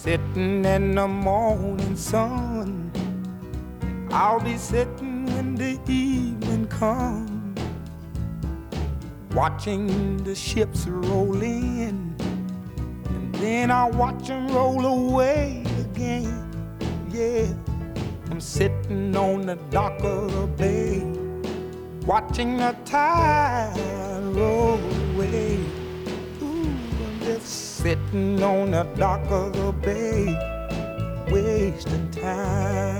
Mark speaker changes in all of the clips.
Speaker 1: sitting in the morning sun. I'll be sitting when the evening comes, watching the ships roll in, and then I'll watch them roll away again. Yeah, I'm sitting on the dock of the bay, watching the tide roll away. Ooh, I'm just sitting on the dock of the bay, wasting time.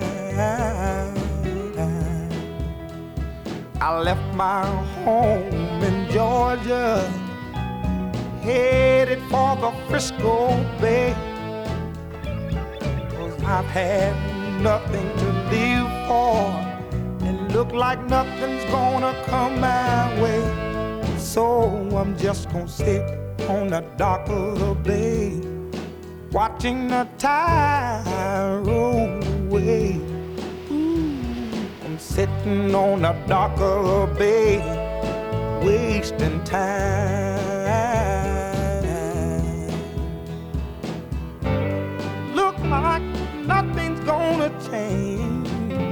Speaker 1: I left my home in Georgia, headed for the Frisco Bay, 'cause I've had nothing to live for, and look like nothing's gonna come my way. So I'm just gonna sit on the dock of the bay, watching the tide roll away. Ooh, I'm sitting on the dock of the bay, wasting time. Look like nothing's gonna change,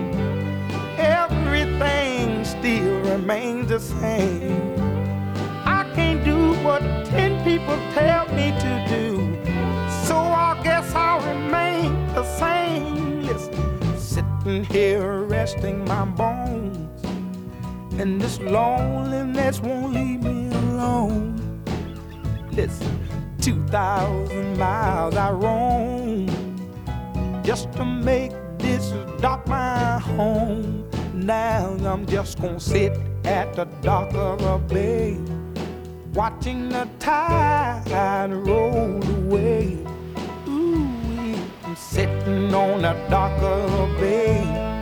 Speaker 1: everything still remains the same. I can't do what 10 people tell me to do, so I guess I'll remain the same. Listen, sitting here resting my bones, and this loneliness won't leave me alone. Listen, 2,000 miles I roam just to make this dock my home. Now I'm just gonna sit at the dock of a bay, watching the tide roll away. Ooh, I'm sitting on the dock of a bay,